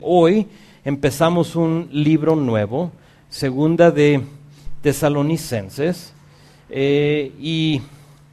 Hoy empezamos un libro nuevo, Segunda de Tesalonicenses, y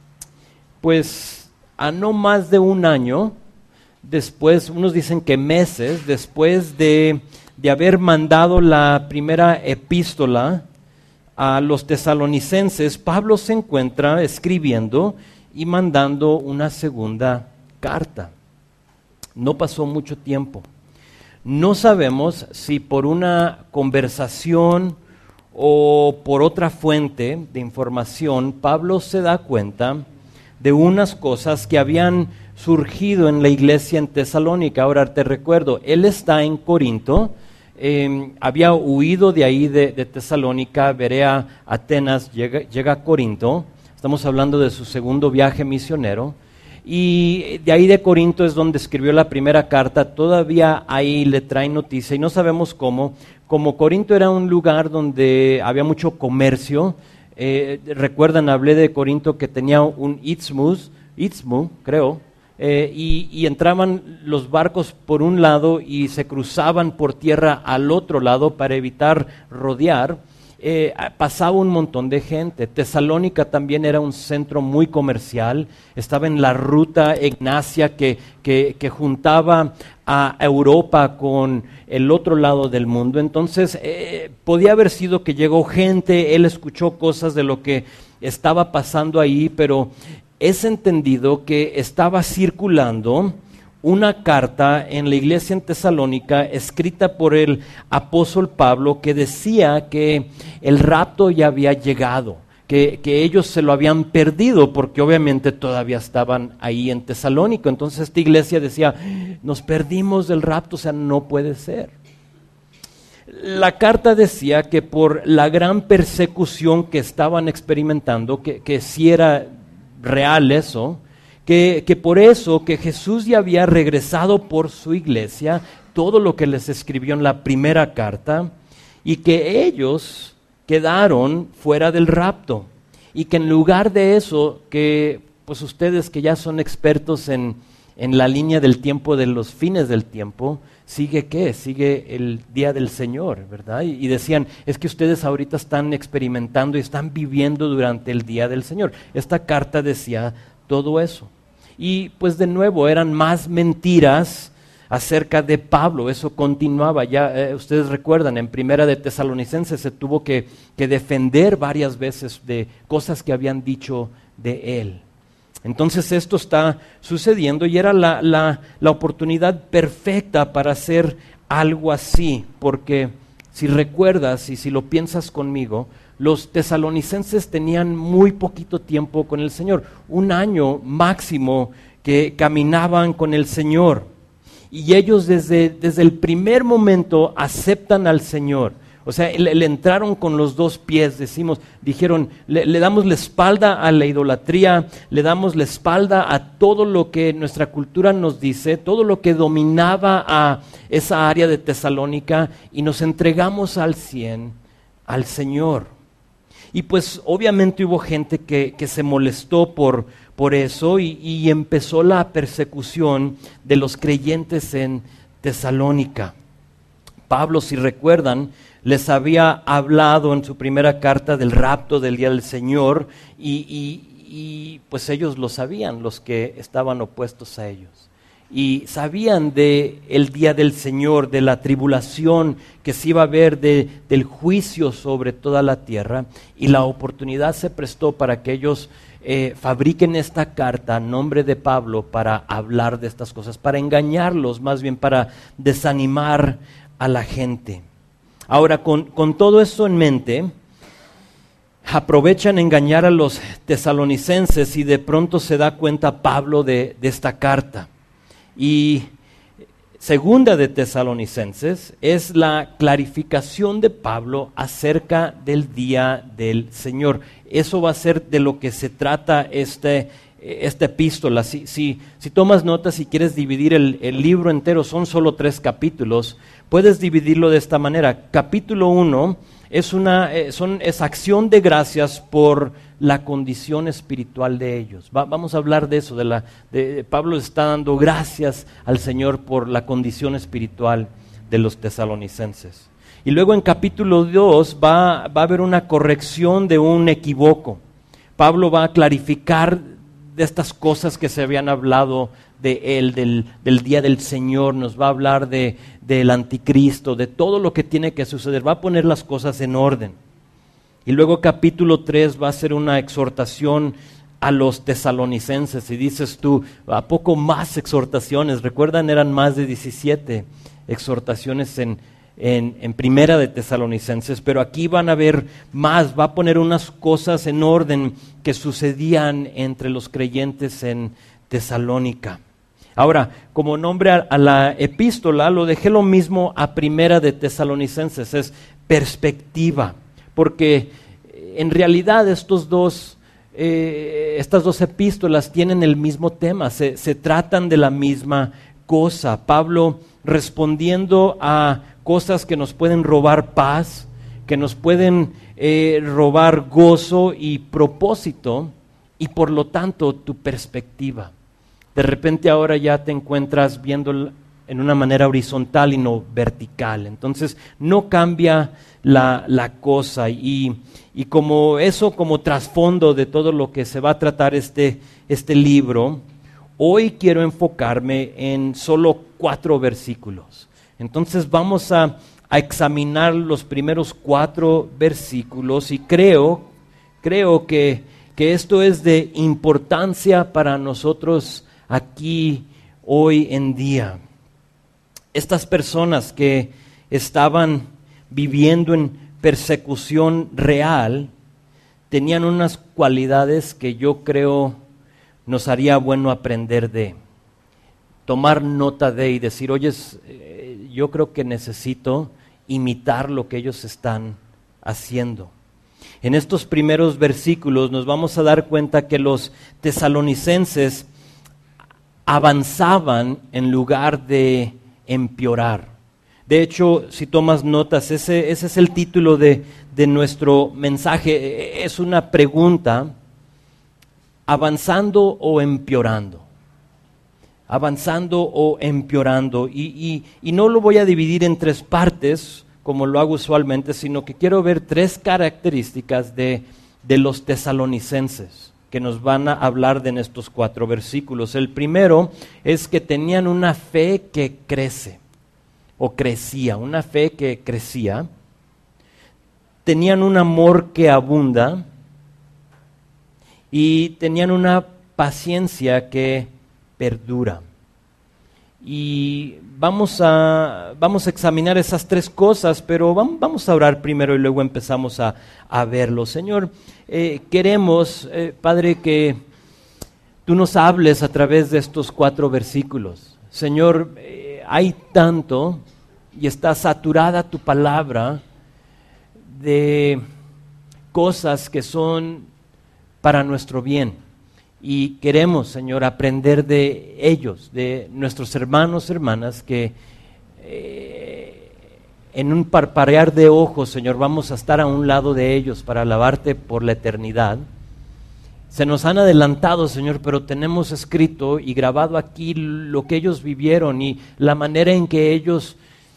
pues a no más de un año después, unos dicen que meses después de haber mandado la primera epístola a los tesalonicenses, Pablo se encuentra escribiendo y mandando una segunda carta. No pasó mucho tiempo. No sabemos si por una conversación o por otra fuente de información, Pablo se da cuenta de unas cosas que habían surgido en la iglesia en Tesalónica. Ahora te recuerdo, él está en Corinto, había huido de ahí de Tesalónica, Berea, Atenas, llega a Corinto. Estamos hablando de su segundo viaje misionero. Y de ahí de Corinto es donde escribió la primera carta. Todavía ahí le traen noticia y no sabemos cómo. Como Corinto era un lugar donde había mucho comercio, recuerdan, hablé de Corinto que tenía un istmo, creo, y entraban los barcos por un lado y se cruzaban por tierra al otro lado para evitar rodear. Pasaba un montón de gente. Tesalónica también era un centro muy comercial, estaba en la ruta Egnacia que juntaba a Europa con el otro lado del mundo. Entonces podía haber sido que llegó gente, él escuchó cosas de lo que estaba pasando ahí, pero es entendido que estaba circulando una carta en la iglesia en Tesalónica escrita por el apóstol Pablo que decía que el rapto ya había llegado, que ellos se lo habían perdido porque obviamente todavía estaban ahí en Tesalónica. Entonces esta iglesia decía, nos perdimos del rapto, o sea, no puede ser. La carta decía que por la gran persecución que estaban experimentando, que sí era real eso, que por eso que Jesús ya había regresado por su iglesia, todo lo que les escribió en la primera carta, y que ellos quedaron fuera del rapto, y que en lugar de eso, que pues ustedes que ya son expertos en la línea del tiempo, de los fines del tiempo, ¿sigue qué? Sigue el día del Señor, ¿verdad? Y decían, es que ustedes ahorita están experimentando y están viviendo durante el día del Señor. Esta carta decía todo eso. Y pues de nuevo eran más mentiras acerca de Pablo, eso continuaba. Ya ustedes recuerdan, en Primera de Tesalonicenses se tuvo que defender varias veces de cosas que habían dicho de él. Entonces esto está sucediendo y era la oportunidad perfecta para hacer algo así, porque si recuerdas y si lo piensas conmigo, los tesalonicenses tenían muy poquito tiempo con el Señor, un año máximo que caminaban con el Señor. Y ellos desde el primer momento aceptan al Señor. O sea, le entraron con los dos pies, dijeron, le damos la espalda a la idolatría, le damos la espalda a todo lo que nuestra cultura nos dice, todo lo que dominaba a esa área de Tesalónica, y nos entregamos al 100 al Señor. Y pues obviamente hubo gente que se molestó por eso y empezó la persecución de los creyentes en Tesalónica. Pablo, si recuerdan, les había hablado en su primera carta del rapto del día del Señor y pues ellos lo sabían, los que estaban opuestos a ellos. Y sabían de el día del Señor, de la tribulación que se iba a ver, del juicio sobre toda la tierra, y la oportunidad se prestó para que ellos fabriquen esta carta a nombre de Pablo para hablar de estas cosas, para engañarlos, más bien para desanimar a la gente. Ahora, con todo esto en mente, aprovechan engañar a los tesalonicenses y de pronto se da cuenta Pablo de esta carta. Y Segunda de Tesalonicenses es la clarificación de Pablo acerca del día del Señor. Eso va a ser de lo que se trata esta epístola. Si tomas notas y quieres dividir el libro entero, son solo 3 capítulos, puedes dividirlo de esta manera. Capítulo 1 es acción de gracias por la condición espiritual de ellos. Vamos a hablar de eso, Pablo está dando gracias al Señor por la condición espiritual de los tesalonicenses. Y luego en capítulo 2 va a haber una corrección de un equivoco. Pablo va a clarificar de estas cosas que se habían hablado de él, del día del Señor, nos va a hablar del anticristo, de todo lo que tiene que suceder, va a poner las cosas en orden. Y luego capítulo 3 va a ser una exhortación a los tesalonicenses, y dices tú, ¿a poco más exhortaciones? Recuerdan, eran más de 17 exhortaciones en primera de Tesalonicenses, pero aquí van a ver más, va a poner unas cosas en orden que sucedían entre los creyentes en Tesalónica. Ahora, como nombre a la epístola, lo dejé lo mismo a primera de Tesalonicenses, es perspectiva, porque en realidad estas dos epístolas tienen el mismo tema, se tratan de la misma cosa. Pablo respondiendo a cosas que nos pueden robar paz, que nos pueden robar gozo y propósito, y por lo tanto tu perspectiva. De repente ahora ya te encuentras viendo en una manera horizontal y no vertical. Entonces no cambia la cosa, y como eso, como trasfondo de todo lo que se va a tratar este libro, hoy quiero enfocarme en solo 4 versículos. Entonces vamos a examinar los primeros 4 versículos, y creo que esto es de importancia para nosotros aquí hoy en día. Estas personas que estaban viviendo en persecución real tenían unas cualidades que yo creo nos haría bueno aprender de, tomar nota de y decir, oye, yo creo que necesito imitar lo que ellos están haciendo. En estos primeros versículos nos vamos a dar cuenta que los tesalonicenses avanzaban en lugar de empeorar. De hecho, si tomas notas, ese es el título de nuestro mensaje. Es una pregunta: ¿avanzando o empeorando? Avanzando o empeorando. Y no lo voy a dividir en 3 partes, como lo hago usualmente, sino que quiero ver 3 características de los tesalonicenses que nos van a hablar en estos 4 versículos. El primero es que tenían una fe que crece, o crecía, una fe que crecía. Tenían un amor que abunda, y tenían una paciencia que perdura. Y vamos a examinar esas 3 cosas, pero vamos a orar primero y luego empezamos a verlo. Señor, queremos, Padre, que tú nos hables a través de estos 4 versículos. Señor, hay tanto y está saturada tu palabra de cosas que son para nuestro bien. Y queremos, Señor, aprender de ellos, de nuestros hermanos, hermanas, que en un parpadear de ojos, Señor, vamos a estar a un lado de ellos para alabarte por la eternidad. Se nos han adelantado, Señor, pero tenemos escrito y grabado aquí lo que ellos vivieron y la manera en que ellos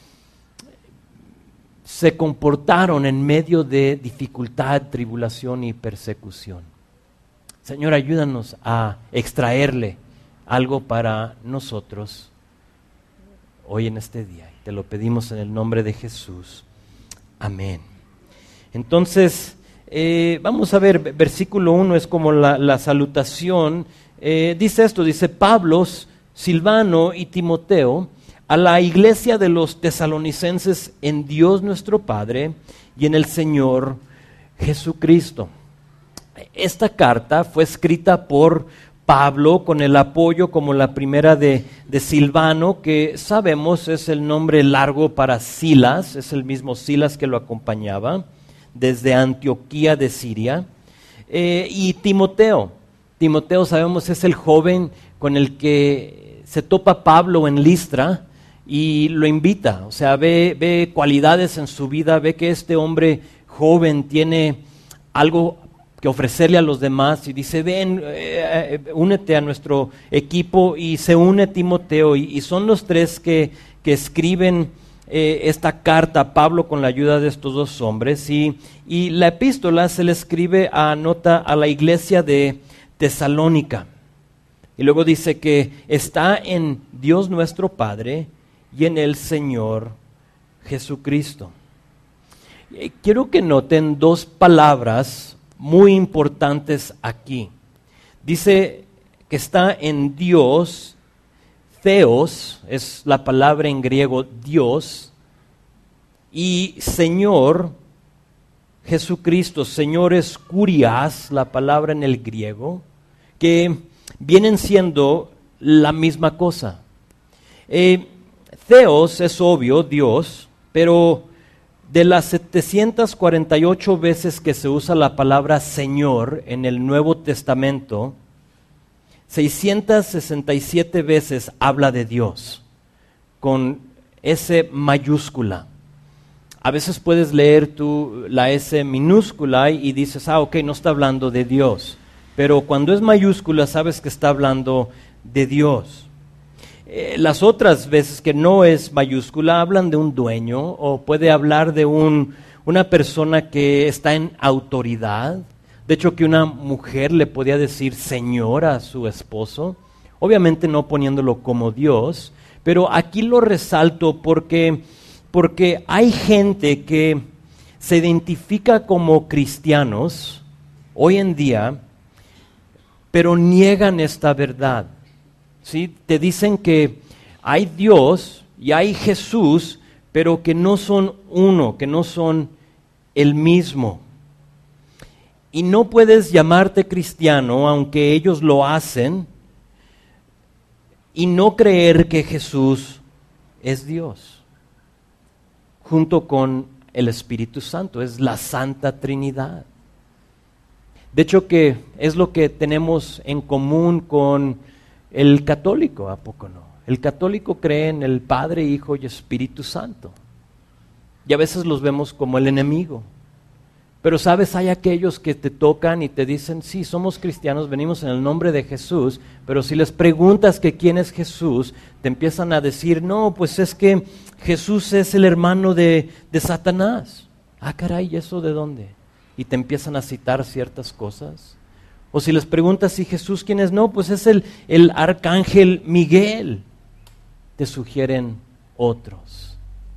se comportaron en medio de dificultad, tribulación y persecución. Señor, ayúdanos a extraerle algo para nosotros hoy en este día. Te lo pedimos en el nombre de Jesús. Amén. Entonces, vamos a ver, versículo 1 es como la salutación. Dice esto, dice Pablo, Silvano y Timoteo, a la iglesia de los tesalonicenses en Dios nuestro Padre y en el Señor Jesucristo. Esta carta fue escrita por Pablo con el apoyo, como la primera de Silvano, que sabemos es el nombre largo para Silas, es el mismo Silas que lo acompañaba desde Antioquía de Siria, y Timoteo. Timoteo sabemos es el joven con el que se topa Pablo en Listra y lo invita, o sea, ve cualidades en su vida, ve que este hombre joven tiene algo que ofrecerle a los demás y dice, ven, únete a nuestro equipo, y se une Timoteo y son los 3 que escriben esta carta Pablo con la ayuda de estos dos hombres y la epístola se le escribe a la iglesia de Tesalónica. Y luego dice que está en Dios nuestro Padre y en el Señor Jesucristo. Quiero que noten dos palabras muy importantes aquí. Dice que está en Dios, Theos es la palabra en griego Dios, y Señor Jesucristo. Señor es kurias, la palabra en el griego, que vienen siendo la misma cosa. Theos es obvio, Dios, pero de las 748 veces que se usa la palabra Señor en el Nuevo Testamento, 667 veces habla de Dios, con S mayúscula. A veces puedes leer tú la S minúscula y dices, ok, no está hablando de Dios. Pero cuando es mayúscula sabes que está hablando de Dios. Las otras veces que no es mayúscula hablan de un dueño o puede hablar de una persona que está en autoridad. De hecho, que una mujer le podía decir señor a su esposo, obviamente no poniéndolo como Dios, pero aquí lo resalto porque hay gente que se identifica como cristianos hoy en día, pero niegan esta verdad. ¿Sí? Te dicen que hay Dios y hay Jesús, pero que no son uno, que no son el mismo. Y no puedes llamarte cristiano, aunque ellos lo hacen, y no creer que Jesús es Dios, junto con el Espíritu Santo, es la Santa Trinidad. De hecho, que es lo que tenemos en común con el católico, ¿a poco no? El católico cree en el Padre, Hijo y Espíritu Santo. Y a veces los vemos como el enemigo. Pero sabes, hay aquellos que te tocan y te dicen, sí, somos cristianos, venimos en el nombre de Jesús, pero si les preguntas que quién es Jesús, te empiezan a decir, no, pues es que Jesús es el hermano de Satanás. Ah, caray, ¿y eso de dónde? Y te empiezan a citar ciertas cosas. O si les preguntas si Jesús quién es, no, pues es el arcángel Miguel. Te sugieren otros.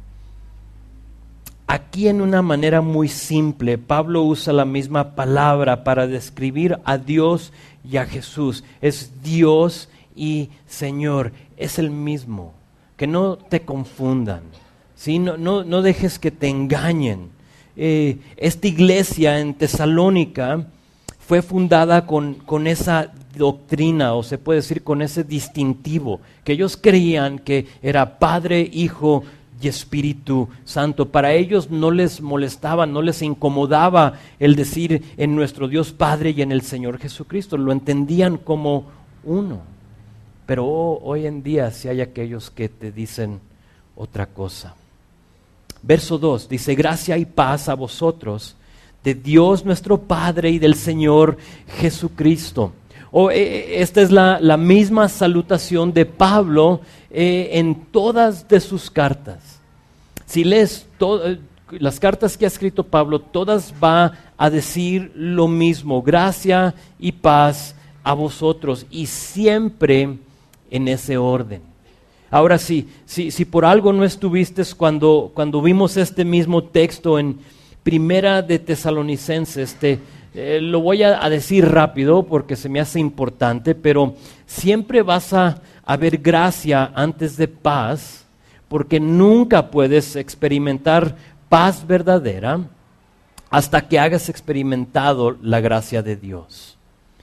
Aquí en una manera muy simple, Pablo usa la misma palabra para describir a Dios y a Jesús. Es Dios y Señor, es el mismo. Que no te confundan, ¿sí? No dejes que te engañen. Esta iglesia en Tesalónica fue fundada con esa doctrina, o se puede decir con ese distintivo, que ellos creían que era Padre, Hijo y Espíritu Santo. Para ellos no les molestaba, no les incomodaba el decir en nuestro Dios Padre y en el Señor Jesucristo, lo entendían como uno. Pero hoy en día sí hay aquellos que te dicen otra cosa. Verso 2 dice, gracia y paz a vosotros, de Dios nuestro Padre y del Señor Jesucristo. Esta es la misma salutación de Pablo en todas de sus cartas. Si lees las cartas que ha escrito Pablo, todas va a decir lo mismo, gracia y paz a vosotros, y siempre en ese orden. Ahora sí, si por algo no estuviste cuando vimos este mismo texto en Primera de Tesalonicenses, lo voy a decir rápido porque se me hace importante, pero siempre vas a ver gracia antes de paz, porque nunca puedes experimentar paz verdadera hasta que hagas experimentado la gracia de Dios.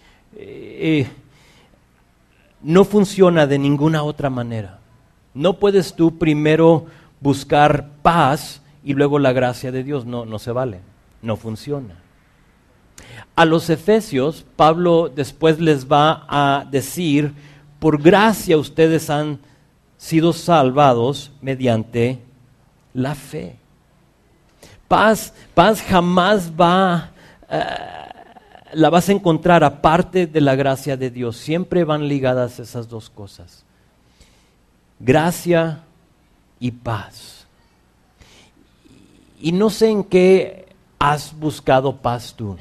No funciona de ninguna otra manera. No puedes tú primero buscar paz y luego la gracia de Dios. No se vale, no funciona. A los efesios, Pablo después les va a decir, por gracia ustedes han sido salvados mediante la fe. Paz jamás la vas a encontrar aparte de la gracia de Dios. Siempre van ligadas esas dos cosas. Gracia y paz. Y no sé en qué has buscado paz tú,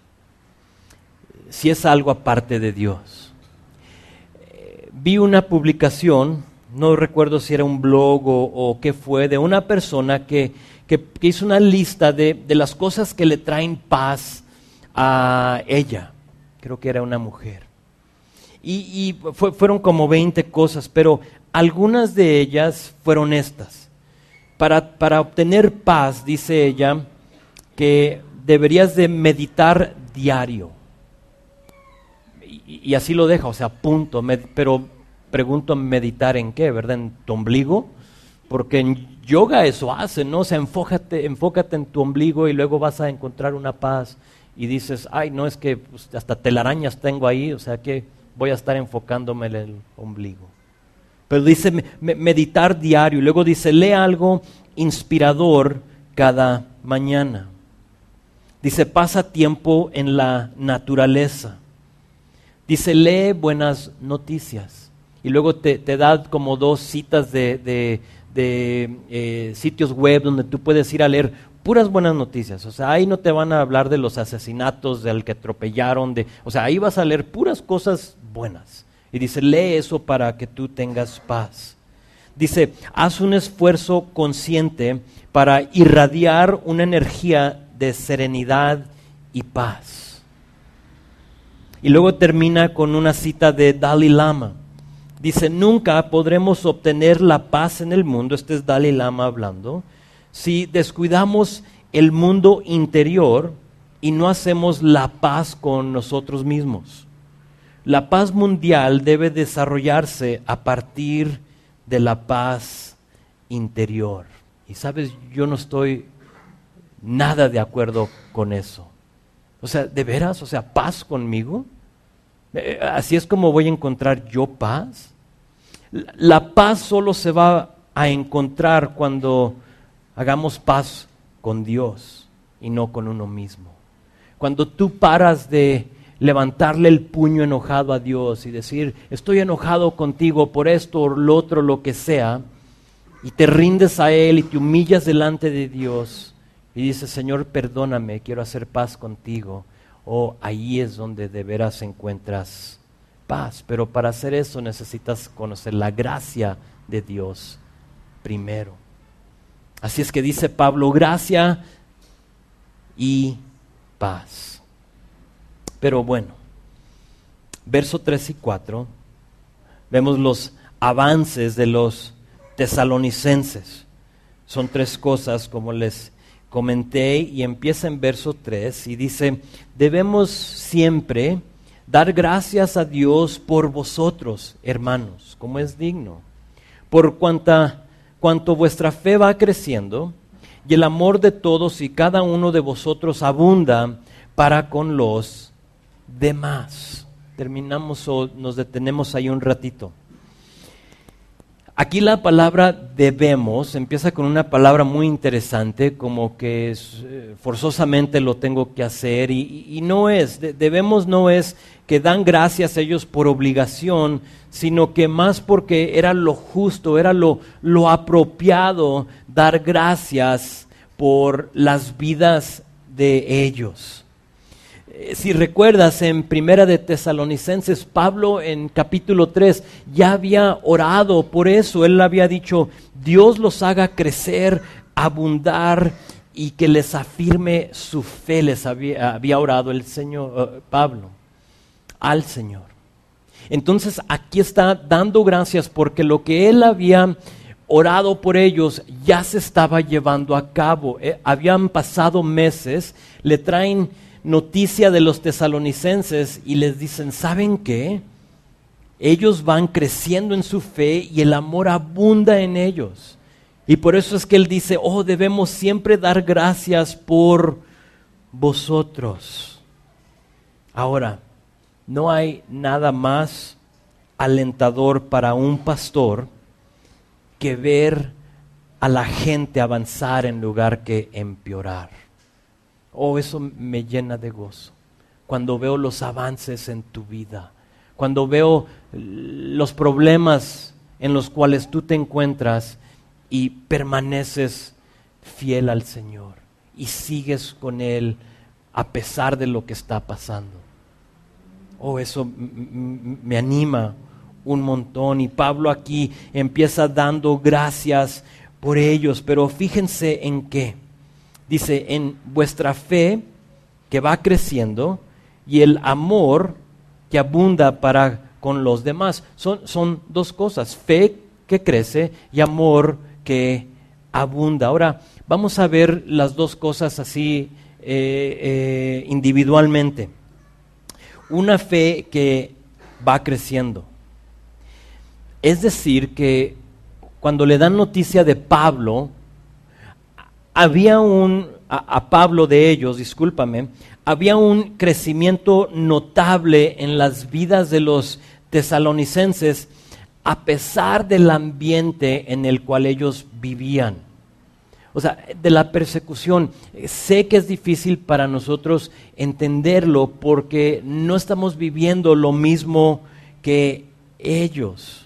si es algo aparte de Dios. Vi una publicación, no recuerdo si era un blog o qué fue, de una persona que hizo una lista de las cosas que le traen paz a ella. Creo que era una mujer. Y fueron como 20 cosas, pero algunas de ellas fueron estas. Para obtener paz, dice ella, que deberías de meditar diario. Y así lo deja, o sea, punto. Pero pregunto, ¿meditar en qué? ¿Verdad? ¿En tu ombligo? Porque en yoga eso hace, ¿no? O sea, enfócate en tu ombligo y luego vas a encontrar una paz. Y dices, ay, no, es que pues, hasta telarañas tengo ahí, o sea que voy a estar enfocándome en el ombligo. Pero dice meditar diario. Y luego dice, lee algo inspirador cada mañana. Dice, pasa tiempo en la naturaleza. Dice, lee buenas noticias. Y luego te da como 2 citas de sitios web donde tú puedes ir a leer puras buenas noticias. O sea, ahí no te van a hablar de los asesinatos, del que atropellaron. O sea, ahí vas a leer puras cosas buenas. Y dice, lee eso para que tú tengas paz. Dice, haz un esfuerzo consciente para irradiar una energía de serenidad y paz. Y luego termina con una cita de Dalai Lama. Dice, nunca podremos obtener la paz en el mundo, este es Dalai Lama hablando, si descuidamos el mundo interior y no hacemos la paz con nosotros mismos. La paz mundial debe desarrollarse a partir de la paz interior. Y sabes, yo no estoy nada de acuerdo con eso. O sea, ¿de veras? O sea, ¿paz conmigo? ¿Así es como voy a encontrar yo paz? La paz solo se va a encontrar cuando hagamos paz con Dios y no con uno mismo. Cuando tú paras de levantarle el puño enojado a Dios y decir, estoy enojado contigo por esto o lo otro, lo que sea, y te rindes a Él y te humillas delante de Dios y dices, Señor, perdóname, quiero hacer paz contigo. Ahí es donde de veras encuentras paz. Pero para hacer eso necesitas conocer la gracia de Dios primero. Así es que dice Pablo, gracia y paz. Pero bueno, verso 3 y 4, vemos los avances de los tesalonicenses. Son 3 cosas, como les comenté, y empieza en verso 3 y dice, debemos siempre dar gracias a Dios por vosotros, hermanos, como es digno, por cuanto vuestra fe va creciendo y el amor de todos y cada uno de vosotros abunda para con los demás. Terminamos o nos detenemos ahí un ratito. Aquí la palabra debemos empieza con una palabra muy interesante, como que forzosamente lo tengo que hacer, y no es, debemos no es que dan gracias a ellos por obligación, sino que más porque era lo justo, era lo apropiado dar gracias por las vidas de ellos. Si recuerdas, en Primera de Tesalonicenses, Pablo en capítulo 3 ya había orado por eso. Él había dicho, Dios los haga crecer, abundar y que les afirme su fe. Les había orado el Señor, Pablo, al Señor. Entonces aquí está dando gracias porque lo que él había orado por ellos ya se estaba llevando a cabo. Habían pasado meses, le traen noticia de los tesalonicenses y les dicen, ¿saben qué? Ellos van creciendo en su fe y el amor abunda en ellos. Y por eso es que él dice, debemos siempre dar gracias por vosotros. Ahora, no hay nada más alentador para un pastor que ver a la gente avanzar en lugar que empeorar. Eso me llena de gozo. Cuando veo los avances en tu vida, cuando veo los problemas en los cuales tú te encuentras y permaneces fiel al Señor y sigues con Él a pesar de lo que está pasando. Eso me anima un montón. Y Pablo aquí empieza dando gracias por ellos, pero fíjense en qué. Dice, en vuestra fe que va creciendo y el amor que abunda para con los demás. Son dos cosas, fe que crece y amor que abunda. Ahora, vamos a ver las dos cosas así individualmente. Una fe que va creciendo. Es decir, que cuando le dan noticia de Pablo, había a Pablo de ellos, discúlpame, había un crecimiento notable en las vidas de los tesalonicenses a pesar del ambiente en el cual ellos vivían. O sea, de la persecución. Sé que es difícil para nosotros entenderlo porque no estamos viviendo lo mismo que ellos.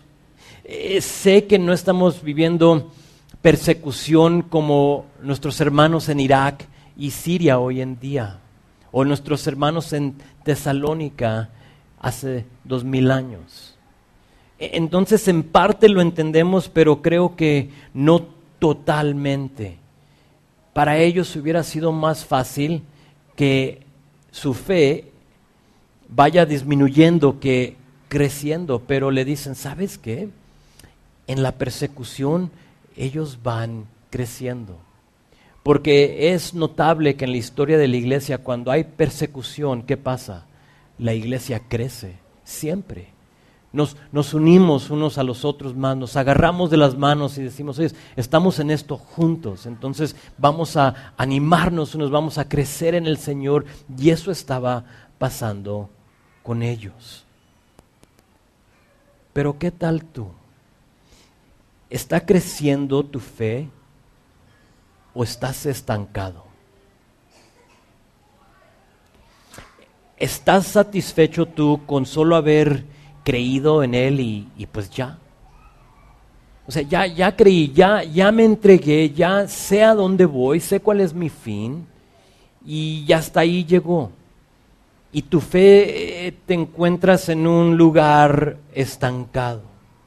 Sé que no estamos viviendo persecución como nuestros hermanos en Irak y Siria hoy en día, o nuestros hermanos en Tesalónica hace 2000 años. Entonces, en parte lo entendemos, pero creo que no totalmente. Para ellos hubiera sido más fácil que su fe vaya disminuyendo que creciendo, pero le dicen, ¿sabes qué? En la persecución ellos van creciendo. Porque es notable que en la historia de la iglesia, cuando hay persecución, ¿qué pasa? La iglesia crece, siempre. Nos unimos unos a los otros más, nos agarramos de las manos y decimos, oye, estamos en esto juntos, entonces vamos a animarnos, nos vamos a crecer en el Señor, y eso estaba pasando con ellos. Pero ¿qué tal tú? ¿Está creciendo tu fe o estás estancado? ¿Estás satisfecho tú con solo haber creído en Él y pues ya? O sea, ya creí, ya me entregué, ya sé a dónde voy, sé cuál es mi fin y ya hasta ahí llegó. Y tu fe te encuentras en un lugar estancado.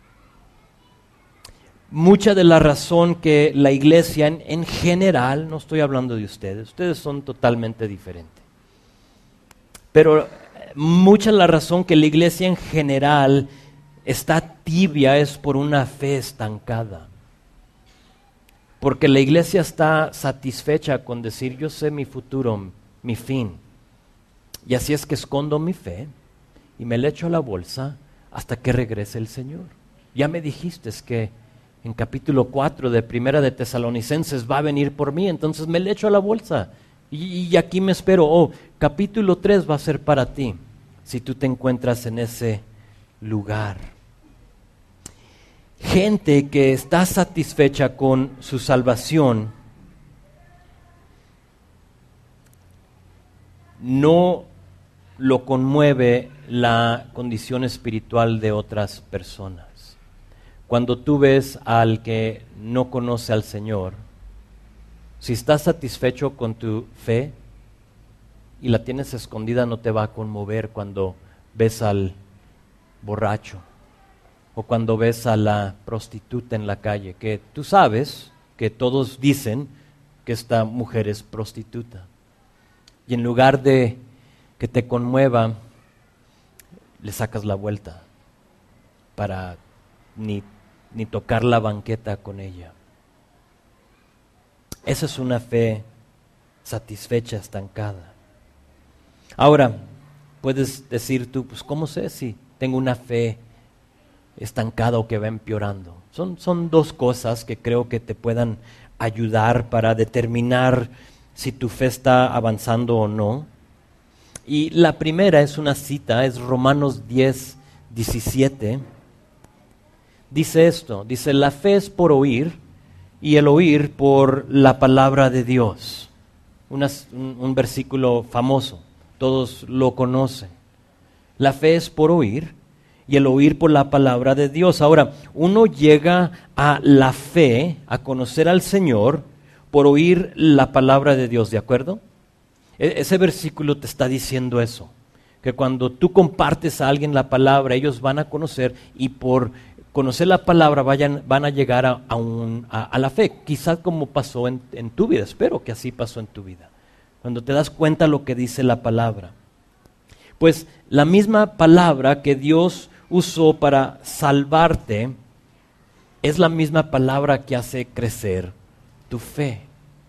Mucha de la razón que la iglesia en general, no estoy hablando de ustedes son totalmente diferentes, pero mucha de la razón que la iglesia en general está tibia es por una fe estancada. Porque la iglesia está satisfecha con decir, yo sé mi futuro, mi fin. Y así es que escondo mi fe y me le echo a la bolsa hasta que regrese el Señor. Ya me dijiste que en capítulo 4 de Primera de Tesalonicenses va a venir por mí, entonces me le echo a la bolsa y aquí me espero. Capítulo 3 va a ser para ti, si tú te encuentras en ese lugar. Gente que está satisfecha con su salvación no lo conmueve la condición espiritual de otras personas. Cuando tú ves al que no conoce al Señor, si estás satisfecho con tu fe y la tienes escondida, no te va a conmover cuando ves al borracho o cuando ves a la prostituta en la calle, que tú sabes que todos dicen que esta mujer es prostituta. Y en lugar de que te conmueva, le sacas la vuelta para ni tocar la banqueta con ella. Esa es una fe satisfecha, estancada. Ahora, puedes decir tú, pues ¿cómo sé si tengo una fe estancada o que va empeorando? Son dos cosas que creo que te puedan ayudar para determinar si tu fe está avanzando o no. Y la primera es una cita, es Romanos 10:17. Dice esto, dice, la fe es por oír y el oír por la palabra de Dios. Un versículo famoso, todos lo conocen. La fe es por oír y el oír por la palabra de Dios. Ahora, uno llega a la fe, a conocer al Señor, por oír la palabra de Dios, ¿de acuerdo? Ese versículo te está diciendo eso, que cuando tú compartes a alguien la palabra, ellos van a conocer y por conocer la palabra van a llegar a la fe, quizás como pasó en tu vida, espero que así pasó en tu vida, cuando te das cuenta lo que dice la palabra. Pues la misma palabra que Dios usó para salvarte es la misma palabra que hace crecer tu fe.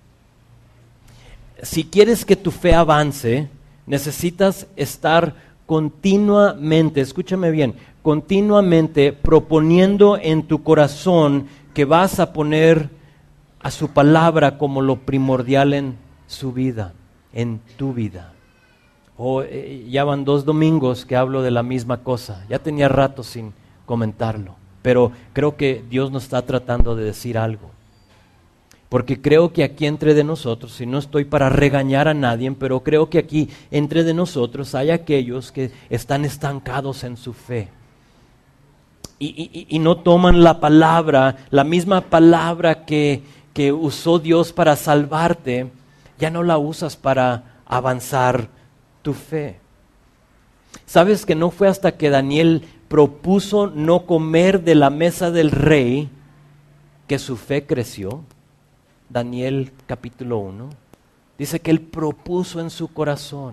Si quieres que tu fe avance, necesitas estar continuamente, escúchame bien, continuamente proponiendo en tu corazón que vas a poner a su palabra como lo primordial en su vida, en tu vida. Ya van 2 domingos que hablo de la misma cosa, ya tenía rato sin comentarlo, pero creo que Dios nos está tratando de decir algo. Porque creo que aquí entre de nosotros, y no estoy para regañar a nadie, pero creo que aquí entre de nosotros hay aquellos que están estancados en su fe. Y no toman la palabra, la misma palabra que usó Dios para salvarte, ya no la usas para avanzar tu fe. ¿Sabes que no fue hasta que Daniel propuso no comer de la mesa del rey que su fe creció? Daniel capítulo 1, dice que él propuso en su corazón.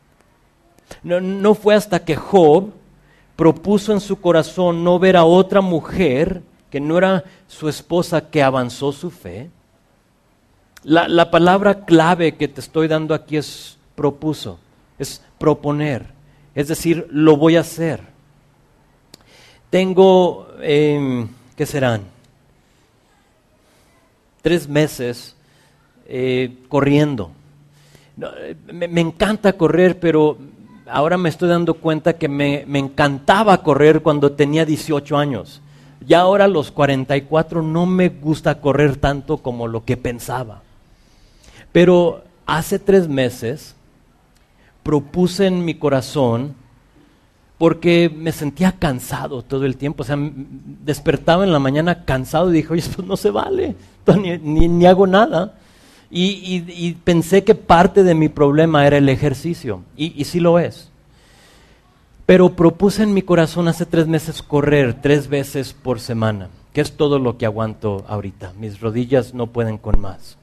No fue hasta que Job propuso en su corazón no ver a otra mujer que no era su esposa que avanzó su fe. La palabra clave que te estoy dando aquí es propuso, es proponer, es decir, lo voy a hacer. Tengo, ¿qué serán? 3 meses corriendo. Me encanta correr, pero ahora me estoy dando cuenta que me encantaba correr cuando tenía 18 años. Ya ahora a los 44 no me gusta correr tanto como lo que pensaba. Pero hace 3 meses propuse en mi corazón, porque me sentía cansado todo el tiempo, o sea, despertaba en la mañana cansado y dije, oye, pues no se vale, ni hago nada. Y pensé que parte de mi problema era el ejercicio, y sí lo es. Pero propuse en mi corazón hace 3 meses correr 3 veces por semana, que es todo lo que aguanto ahorita. Mis rodillas no pueden con más.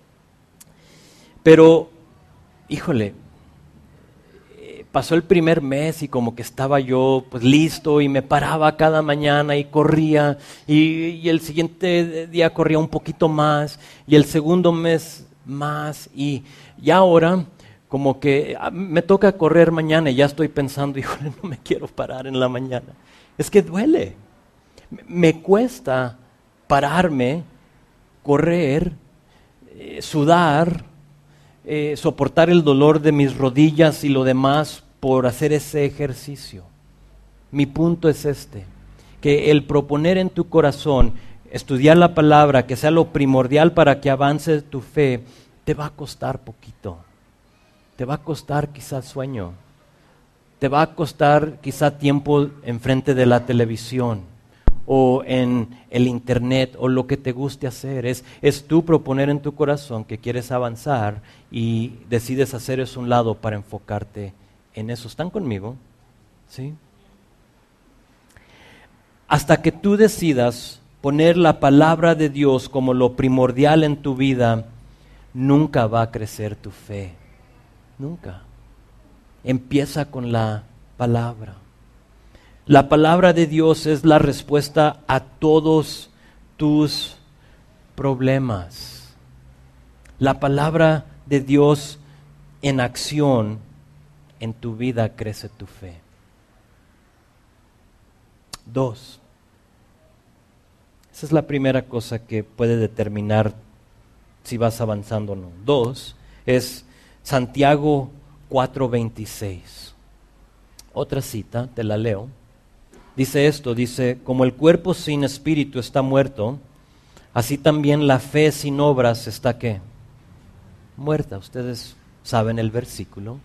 Pero, híjole, pasó el primer mes y como que estaba yo pues listo y me paraba cada mañana y corría y el siguiente día corría un poquito más y el segundo mes más y ahora como que me toca correr mañana y ya estoy pensando, híjole, no me quiero parar en la mañana. Es que duele, me cuesta pararme, correr, sudar, soportar el dolor de mis rodillas y lo demás por hacer ese ejercicio. Mi punto es que el proponer en tu corazón, estudiar la palabra, que sea lo primordial para que avance tu fe, te va a costar poquito. Te va a costar quizás sueño. Te va a costar quizá tiempo enfrente de la televisión o en el internet o lo que te guste hacer. Es tú proponer en tu corazón que quieres avanzar y decides hacer eso a un lado para enfocarte en eso. ¿Están conmigo? ¿Sí? Hasta que tú decidas poner la palabra de Dios como lo primordial en tu vida, nunca va a crecer tu fe. Nunca. Empieza con la palabra. La palabra de Dios es la respuesta a todos tus problemas. La palabra de Dios en acción en tu vida crece tu fe. 2. Esa es la primera cosa que puede determinar si vas avanzando o no. 2 es Santiago 4:26. Otra cita, te la leo. Dice esto, dice, como el cuerpo sin espíritu está muerto, así también la fe sin obras está ¿qué? Muerta. Ustedes saben el versículo.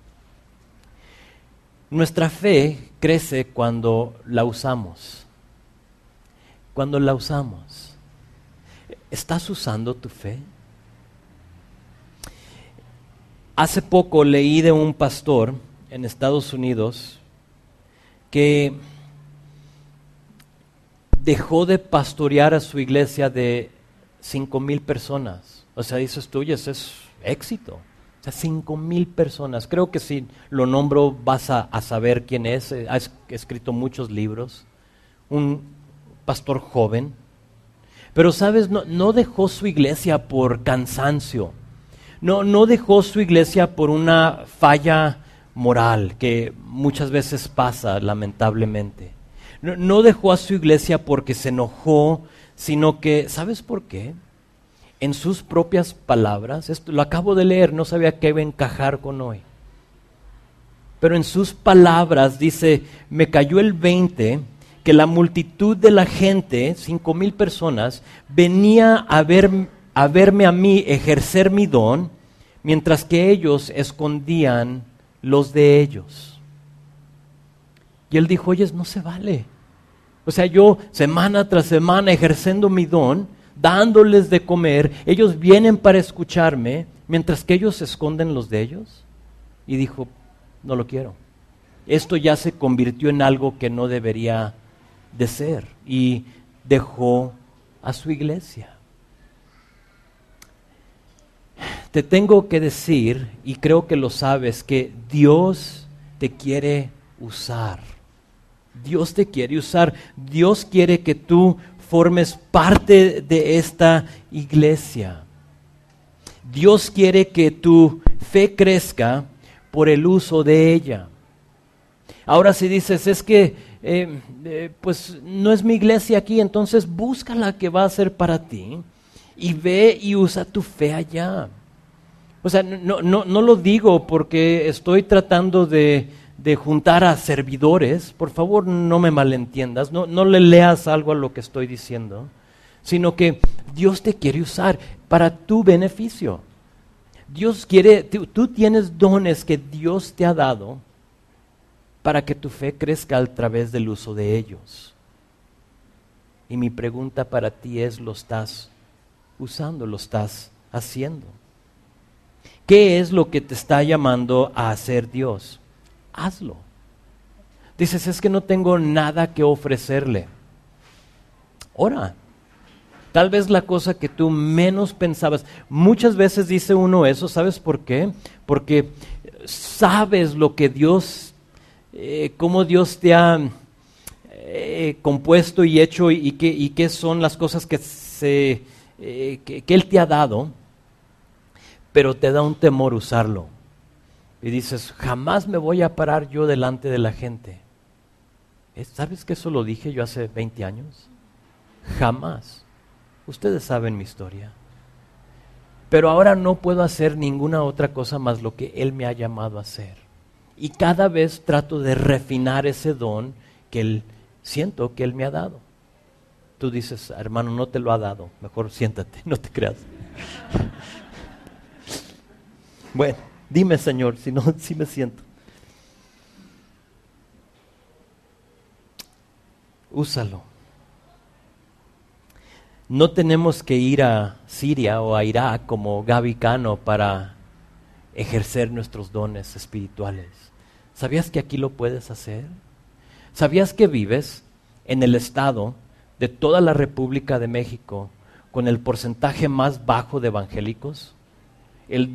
Nuestra fe crece cuando la usamos. Cuando la usamos. ¿Estás usando tu fe? Hace poco leí de un pastor en Estados Unidos que dejó de pastorear a su iglesia de 5,000 personas. O sea, dices tú, y ese es éxito. O sea, 5,000 personas. Creo que si lo nombro vas a saber quién es. Ha escrito muchos libros. Un pastor joven. Pero, ¿sabes? No dejó su iglesia por cansancio. No dejó su iglesia por una falla moral que muchas veces pasa, lamentablemente. No dejó a su iglesia porque se enojó, sino que, ¿sabes por qué? En sus propias palabras, esto lo acabo de leer, no sabía que iba a encajar con hoy. Pero en sus palabras dice, me cayó el 20 que la multitud de la gente, 5,000 personas, venía a verme a mí ejercer mi don, mientras que ellos escondían los de ellos. Y él dijo, oye, no se vale. O sea, yo semana tras semana ejerciendo mi don, dándoles de comer, ellos vienen para escucharme, mientras que ellos esconden los de ellos. Y dijo, no lo quiero. Esto ya se convirtió en algo que no debería de ser. Y dejó a su iglesia. Te tengo que decir, y creo que lo sabes, que Dios te quiere usar. Dios te quiere usar. Dios quiere que tú formes parte de esta iglesia. Dios quiere que tu fe crezca por el uso de ella. Ahora si dices, es que pues no es mi iglesia aquí, entonces busca la que va a ser para ti y ve y usa tu fe allá. O sea, no lo digo porque estoy tratando de juntar a servidores. Por favor, no me malentiendas, no le leas algo a lo que estoy diciendo, sino que Dios te quiere usar para tu beneficio. Dios quiere, tú tienes dones que Dios te ha dado para que tu fe crezca a través del uso de ellos. Y mi pregunta para ti es, ¿lo estás usando? ¿Lo estás haciendo? ¿Qué es lo que te está llamando a hacer Dios? Hazlo. Dices, es que no tengo nada que ofrecerle. Ora. Tal vez la cosa que tú menos pensabas. Muchas veces dice uno eso, ¿sabes por qué? Porque sabes lo que Dios, cómo Dios te ha compuesto y hecho y qué son las cosas que Él te ha dado, pero te da un temor usarlo. Y dices, jamás me voy a parar yo delante de la gente. ¿Sabes que eso lo dije yo hace 20 años? Jamás. Ustedes saben mi historia. Pero ahora no puedo hacer ninguna otra cosa más lo que Él me ha llamado a hacer. Y cada vez trato de refinar ese don que Él siento que Él me ha dado. Tú dices, hermano, no te lo ha dado. Mejor siéntate, no te creas. Bueno, dime, Señor, si no, si me siento. Úsalo. No tenemos que ir a Siria o a Irak como Gaby Cano para ejercer nuestros dones espirituales. ¿Sabías que aquí lo puedes hacer? ¿Sabías que vives en el estado de toda la República de México con el porcentaje más bajo de evangélicos? El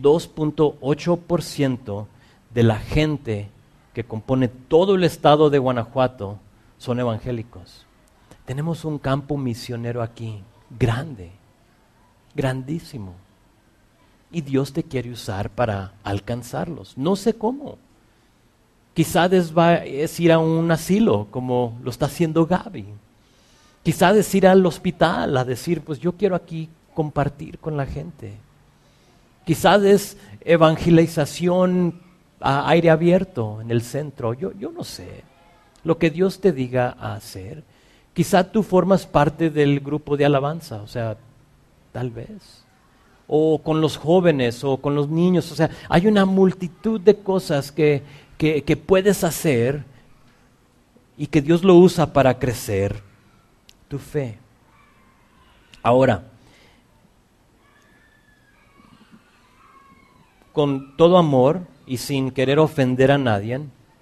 2.8% de la gente que compone todo el estado de Guanajuato son evangélicos. Tenemos un campo misionero aquí, grande, grandísimo. Y Dios te quiere usar para alcanzarlos. No sé cómo. Quizás es ir a un asilo, como lo está haciendo Gaby. Quizás es ir al hospital a decir, pues yo quiero aquí compartir con la gente. Quizás es evangelización a aire abierto en el centro. Yo no sé. Lo que Dios te diga a hacer. Quizá tú formas parte del grupo de alabanza, o sea, tal vez. O con los jóvenes, o con los niños. O sea, hay una multitud de cosas que puedes hacer y que Dios lo usa para crecer tu fe. Ahora, con todo amor y sin querer ofender a nadie.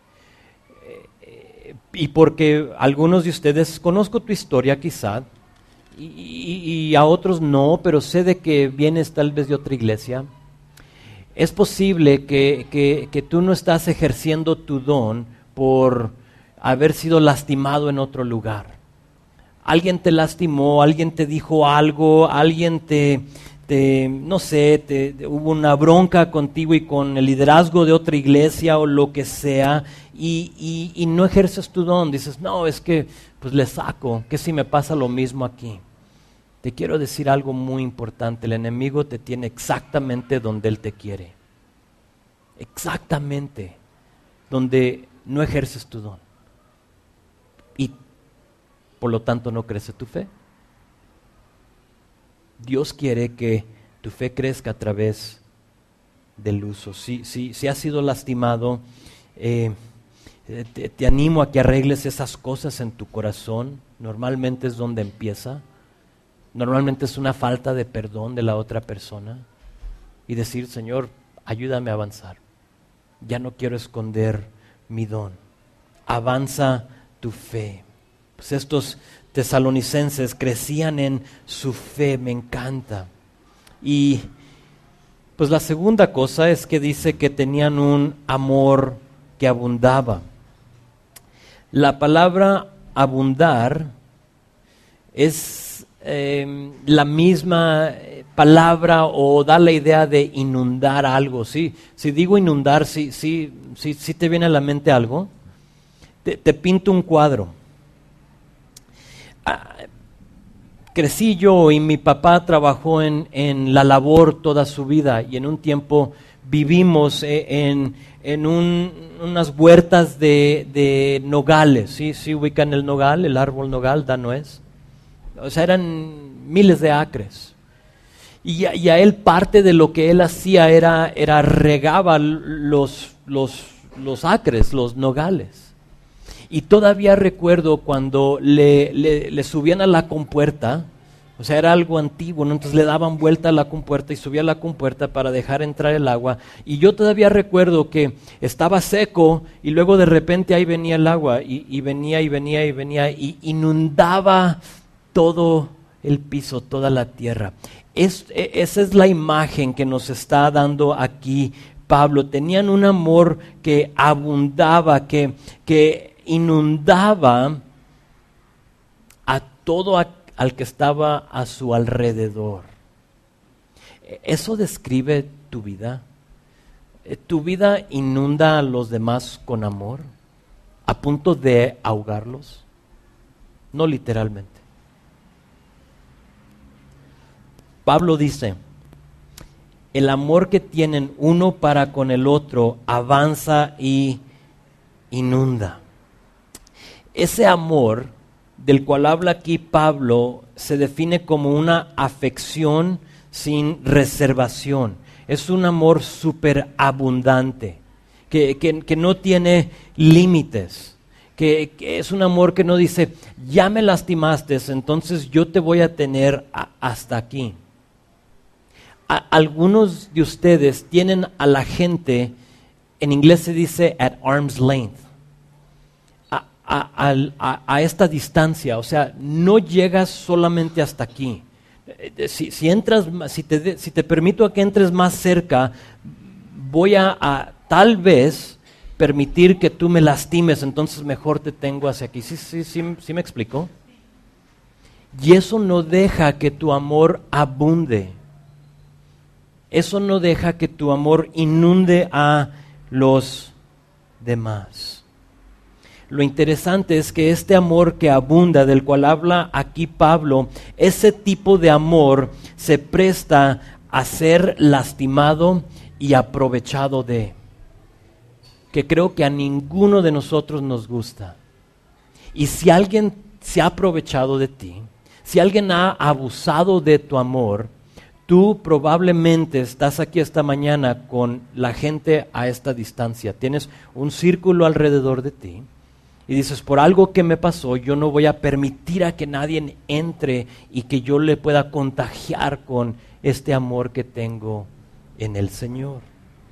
Y porque algunos de ustedes, conozco tu historia quizá, y a otros no, pero sé de que vienes tal vez de otra iglesia. Es posible que tú no estás ejerciendo tu don por haber sido lastimado en otro lugar. Alguien te lastimó, alguien te dijo algo, alguien no sé, hubo una bronca contigo y con el liderazgo de otra iglesia o lo que sea, y no ejerces tu don. Dices, no, es que pues le saco, ¿qué si me pasa lo mismo aquí? Te quiero decir algo muy importante, el enemigo te tiene exactamente donde él te quiere. Exactamente donde no ejerces tu don. Y por lo tanto no crece tu fe. Dios quiere que tu fe crezca a través del uso. Si has sido lastimado, te animo a que arregles esas cosas en tu corazón. Normalmente es donde empieza. Normalmente es una falta de perdón de la otra persona. Y decir, Señor, ayúdame a avanzar. Ya no quiero esconder mi don. Avanza tu fe. Pues estos tesalonicenses crecían en su fe, me encanta. Y pues la segunda cosa es que dice que tenían un amor que abundaba. La palabra abundar es la misma palabra o da la idea de inundar algo. ¿Sí? Si digo inundar, sí te viene a la mente algo. Te pinto un cuadro. Crecí yo y mi papá trabajó en la labor toda su vida, y en un tiempo vivimos en unas huertas de nogales. ¿Sí ubican el nogal? El árbol nogal da nuez. O sea, eran miles de acres. Y a él, parte de lo que él hacía era regaba los acres, los nogales. Y todavía recuerdo cuando le subían a la compuerta, o sea, era algo antiguo, ¿no? Entonces le daban vuelta a la compuerta y subía a la compuerta para dejar entrar el agua. Y yo todavía recuerdo que estaba seco y luego de repente ahí venía el agua y venía y inundaba todo el piso, toda la tierra. Esa es la imagen que nos está dando aquí Pablo. Tenían un amor que abundaba, que inundaba a todo al que estaba a su alrededor. ¿Eso describe tu vida? ¿Tu vida inunda a los demás con amor, a punto de ahogarlos? No literalmente. Pablo dice, el amor que tienen uno para con el otro avanza y inunda. Ese amor del cual habla aquí Pablo se define como una afección sin reservación. Es un amor superabundante, que no tiene límites, que es un amor que no dice, ya me lastimaste, entonces yo te voy a tener hasta aquí. Algunos de ustedes tienen a la gente, en inglés se dice at arm's length, a esta distancia. O sea, no llegas solamente hasta aquí. Si te permito a que entres más cerca, voy a tal vez permitir que tú me lastimes, entonces mejor te tengo hacia aquí. ¿Sí me explico? Y eso no deja que tu amor abunde. Eso no deja que tu amor inunde a los demás. Lo interesante es que este amor que abunda, del cual habla aquí Pablo, ese tipo de amor se presta a ser lastimado y aprovechado de, que creo que a ninguno de nosotros nos gusta. Y si alguien se ha aprovechado de ti, si alguien ha abusado de tu amor, tú probablemente estás aquí esta mañana con la gente a esta distancia. Tienes un círculo alrededor de ti y dices, por algo que me pasó, yo no voy a permitir a que nadie entre y que yo le pueda contagiar con este amor que tengo en el Señor.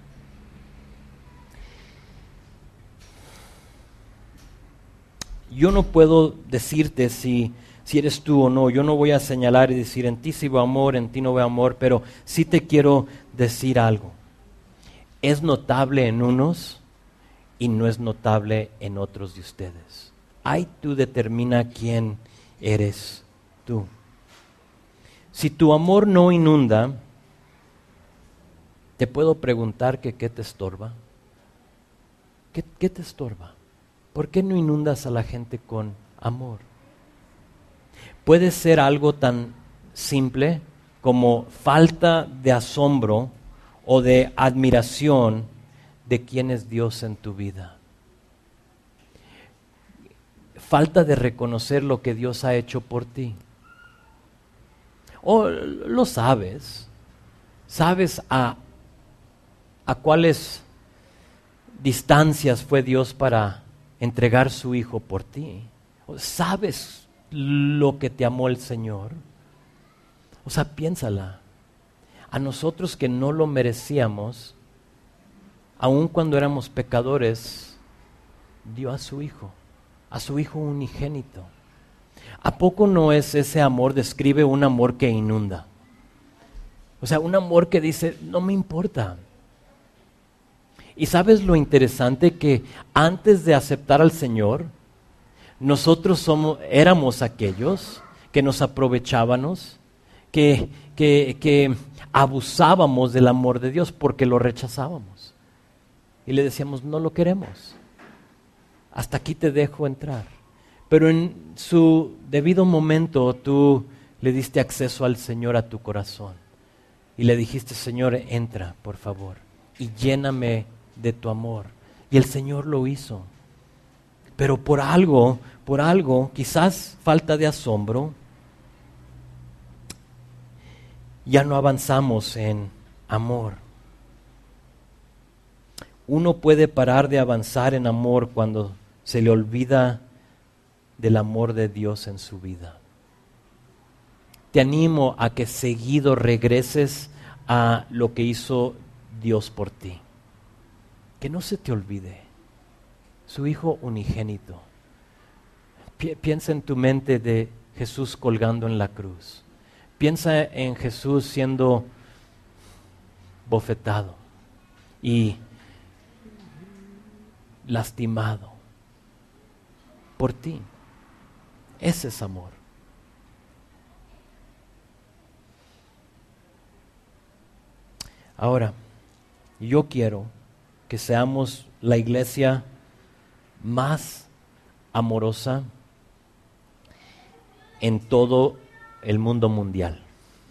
Yo no puedo decirte si eres tú o no. Yo no voy a señalar y decir en ti sí veo amor, en ti no veo amor, pero sí te quiero decir algo. Es notable en unos y no es notable en otros de ustedes. Ahí tú determina quién eres tú. Si tu amor no inunda, te puedo preguntar que qué te estorba. ¿Qué te estorba? ¿Por qué no inundas a la gente con amor? Puede ser algo tan simple como falta de asombro o de admiración de quién es Dios en tu vida. Falta de reconocer lo que Dios ha hecho por ti. O lo sabes. Sabes a cuáles distancias fue Dios para entregar su Hijo por ti. ¿Sabes lo que te amó el Señor? O sea, piénsala. A nosotros que no lo merecíamos, aun cuando éramos pecadores, dio a su Hijo unigénito. ¿A poco no es ese amor, describe un amor que inunda? O sea, un amor que dice, no me importa. Y ¿sabes lo interesante? Que antes de aceptar al Señor, nosotros éramos aquellos que nos aprovechábamos, que abusábamos del amor de Dios porque lo rechazábamos. Y le decíamos, no lo queremos. Hasta aquí te dejo entrar. Pero en su debido momento tú le diste acceso al Señor a tu corazón. Y le dijiste, Señor, entra, por favor, y lléname de tu amor. Y el Señor lo hizo. Pero por algo, quizás falta de asombro, ya no avanzamos en amor. Uno puede parar de avanzar en amor cuando se le olvida del amor de Dios en su vida. Te animo a que seguido regreses a lo que hizo Dios por ti. Que no se te olvide su Hijo unigénito. Piensa en tu mente de Jesús colgando en la cruz. Piensa en Jesús siendo bofetado y lastimado por ti. Ese es amor. Ahora, yo quiero que seamos la iglesia más amorosa en todo el mundo mundial.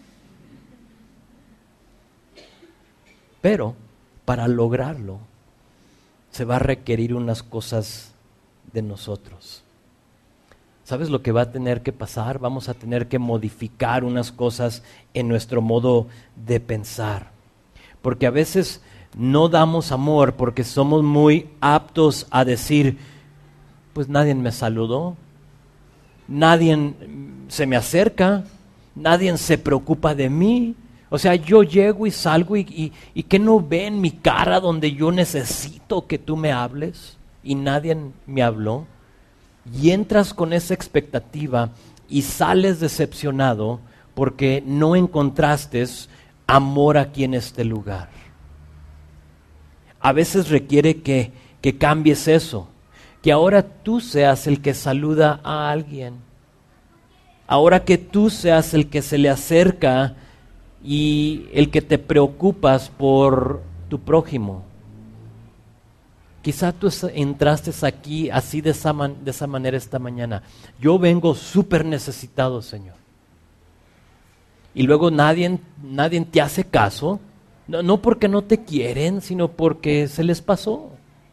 Pero para lograrlo se va a requerir unas cosas de nosotros. ¿Sabes lo que va a tener que pasar? Vamos a tener que modificar unas cosas en nuestro modo de pensar. Porque a veces no damos amor porque somos muy aptos a decir, pues nadie me saludó, nadie se me acerca, nadie se preocupa de mí. O sea, yo llego y salgo y que no ven mi cara donde yo necesito que tú me hables y nadie me habló. Y entras con esa expectativa y sales decepcionado porque no encontraste amor aquí en este lugar. A veces requiere que cambies eso, que ahora tú seas el que saluda a alguien, ahora que tú seas el que se le acerca y el que te preocupas por tu prójimo. Quizá tú entraste aquí así de esa manera esta mañana. Yo vengo súper necesitado, Señor. Y luego nadie te hace caso, no porque no te quieren, sino porque se les pasó.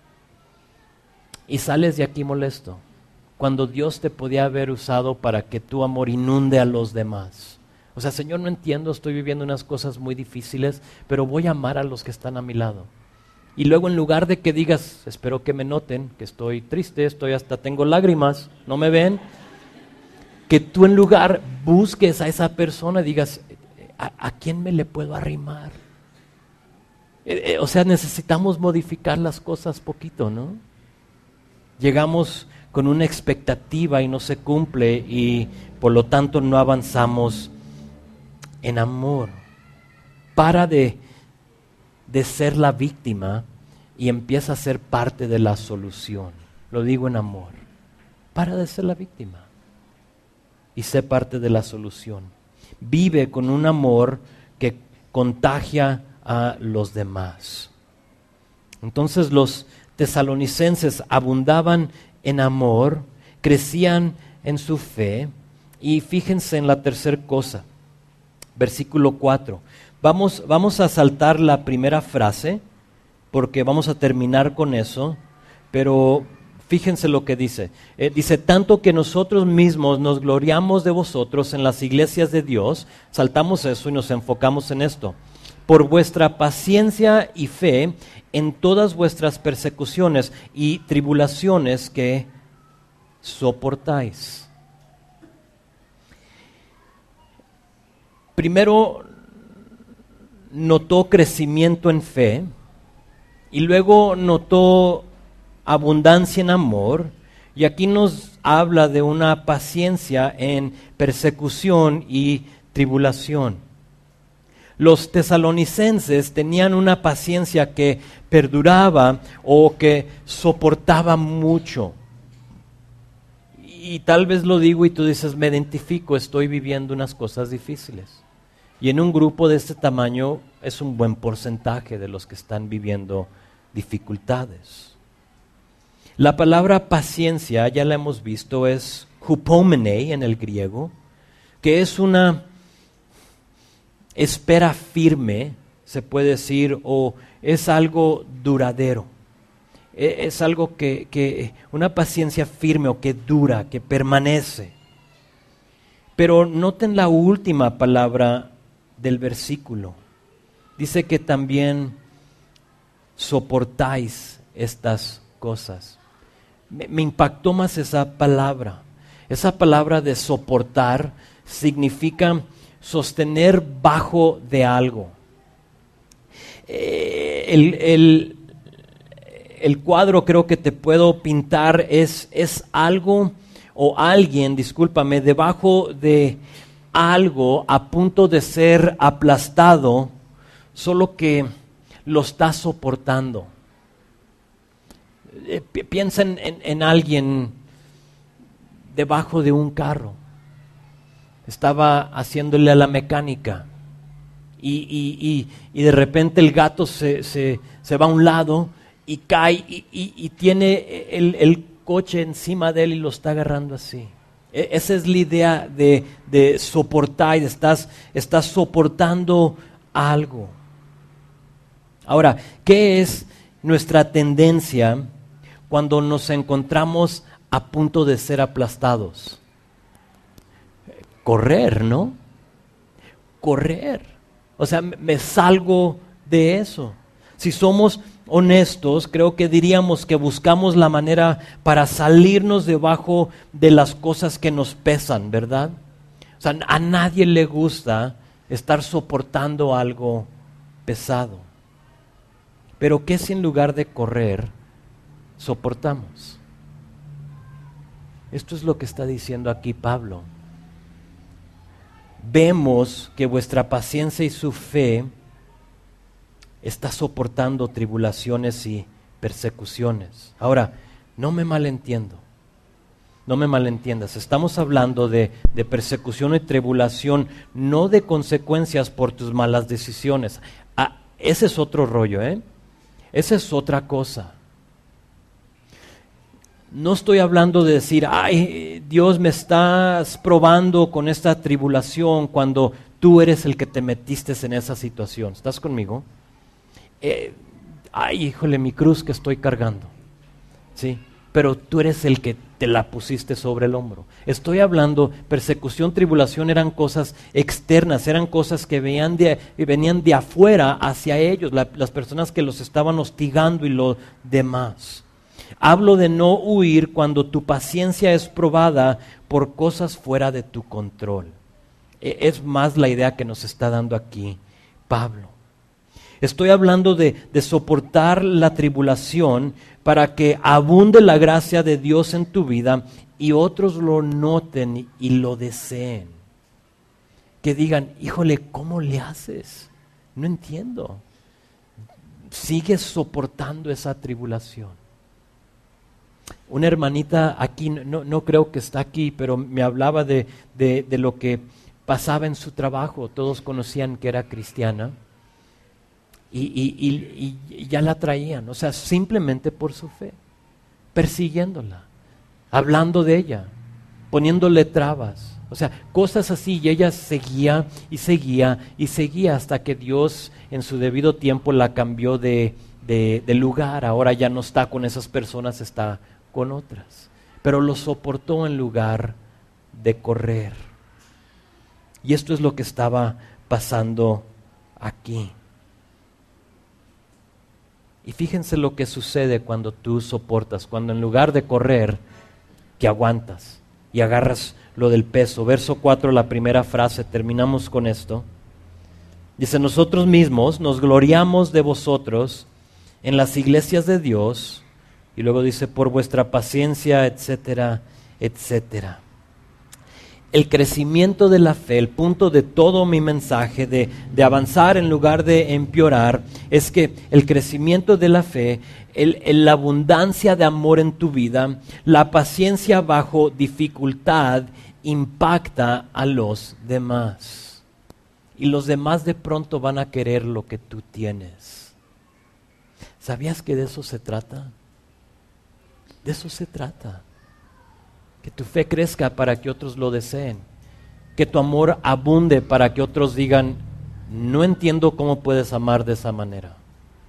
Y sales de aquí molesto, cuando Dios te podía haber usado para que tu amor inunde a los demás. O sea, Señor, no entiendo, estoy viviendo unas cosas muy difíciles, pero voy a amar a los que están a mi lado. Y luego en lugar de que digas, espero que me noten, que estoy triste, hasta tengo lágrimas, no me ven, que tú en lugar busques a esa persona y digas, ¿a quién me le puedo arrimar? O sea, necesitamos modificar las cosas poquito, ¿no? Llegamos con una expectativa y no se cumple y por lo tanto no avanzamos en amor. Para de ser la víctima y empieza a ser parte de la solución. Lo digo en amor. Para de ser la víctima y sé parte de la solución. Vive con un amor que contagia a los demás. Entonces los tesalonicenses abundaban en amor, crecían en su fe y fíjense en la tercera cosa, versículo 4. Vamos a saltar la primera frase porque vamos a terminar con eso, pero fíjense lo que dice. Dice, tanto que nosotros mismos nos gloriamos de vosotros en las iglesias de Dios, saltamos eso y nos enfocamos en esto, por vuestra paciencia y fe en todas vuestras persecuciones y tribulaciones que soportáis. Primero notó crecimiento en fe y luego notó abundancia en amor, y aquí nos habla de una paciencia en persecución y tribulación. Los tesalonicenses tenían una paciencia que perduraba o que soportaba mucho. Y tal vez lo digo y tú dices, me identifico, estoy viviendo unas cosas difíciles. Y en un grupo de este tamaño es un buen porcentaje de los que están viviendo dificultades. La palabra paciencia, ya la hemos visto, es hupomene en el griego, que es una espera firme, se puede decir, o es algo duradero. Es algo que una paciencia firme o que dura, que permanece. Pero noten la última palabra del versículo. Dice que también soportáis estas cosas. Me impactó más esa palabra. Esa palabra de soportar significa sostener bajo de algo. El cuadro creo que te puedo pintar es algo o alguien, discúlpame, debajo de algo a punto de ser aplastado, solo que lo está soportando. Piensa en alguien debajo de un carro. Estaba haciéndole a la mecánica y de repente el gato se va a un lado y cae y tiene el coche encima de él y lo está agarrando así. Esa es la idea de soportar, estás soportando algo. Ahora, ¿qué es nuestra tendencia cuando nos encontramos a punto de ser aplastados? Correr, ¿no? Correr. O sea, me salgo de eso. Si somos honestos, creo que diríamos que buscamos la manera para salirnos debajo de las cosas que nos pesan, ¿verdad? O sea, a nadie le gusta estar soportando algo pesado. Pero ¿qué si en lugar de correr, soportamos? Esto es lo que está diciendo aquí Pablo. Vemos que vuestra paciencia y su fe está soportando tribulaciones y persecuciones. Ahora, no me malentiendas. Estamos hablando de persecución y tribulación, no de consecuencias por tus malas decisiones. Ese es otro rollo, ¿eh? Esa es otra cosa. No estoy hablando de decir, ay, Dios me estás probando con esta tribulación cuando tú eres el que te metiste en esa situación. ¿Estás conmigo? Ay, híjole, mi cruz que estoy cargando. Sí, pero tú eres el que te la pusiste sobre el hombro. Estoy hablando, persecución, tribulación eran cosas externas, eran cosas que venían de afuera hacia ellos, las personas que los estaban hostigando y lo demás. Hablo de no huir cuando tu paciencia es probada por cosas fuera de tu control. Es más la idea que nos está dando aquí Pablo. Estoy hablando de soportar la tribulación para que abunde la gracia de Dios en tu vida y otros lo noten y lo deseen. Que digan, híjole, ¿cómo le haces? No entiendo. Sigues soportando esa tribulación. Una hermanita aquí, no creo que está aquí, pero me hablaba de lo que pasaba en su trabajo. Todos conocían que era cristiana y ya la traían, o sea, simplemente por su fe, persiguiéndola, hablando de ella, poniéndole trabas. O sea, cosas así, y ella seguía y seguía y seguía hasta que Dios en su debido tiempo la cambió de lugar. Ahora ya no está con esas personas, está con otras. Pero lo soportó en lugar de correr. Y esto es lo que estaba pasando aquí. Y fíjense lo que sucede cuando tú soportas, cuando en lugar de correr, que aguantas y agarras lo del peso. Verso 4, la primera frase, terminamos con esto. Dice, nosotros mismos nos gloriamos de vosotros en las iglesias de Dios, y luego dice, por vuestra paciencia, etcétera, etcétera. El crecimiento de la fe, el punto de todo mi mensaje, de avanzar en lugar de empeorar, es que el crecimiento de la fe, la abundancia de amor en tu vida, la paciencia bajo dificultad, impacta a los demás. Y los demás de pronto van a querer lo que tú tienes. ¿Sabías que de eso se trata? De eso se trata. Que tu fe crezca para que otros lo deseen. Que tu amor abunde para que otros digan, no entiendo cómo puedes amar de esa manera.